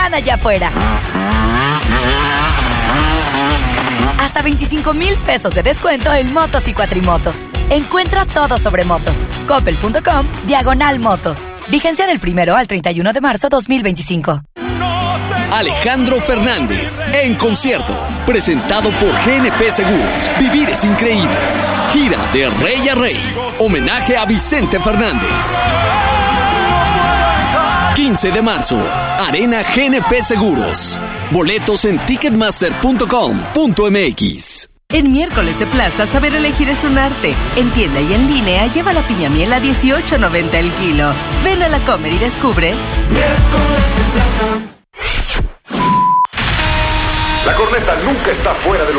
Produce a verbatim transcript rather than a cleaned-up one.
allá afuera. Hasta veinticinco mil pesos de descuento en motos y cuatrimotos. Encuentra todo sobre motos. Coppel punto com, diagonal motos. Vigencia del primero al treinta y uno de marzo dos mil veinticinco. Alejandro Fernández, en concierto. Presentado por G N P Seguros. Vivir es increíble. Gira de rey a rey. Homenaje a Vicente Fernández. quince de marzo. Arena G N P Seguros. Boletos en ticketmaster punto com punto m x. En miércoles de plaza, saber elegir es un arte. En tienda y en línea, lleva la piña miel a dieciocho noventa el kilo. Ven a la Comer y descubre. Miércoles de plaza. La corneta nunca está fuera de lugar.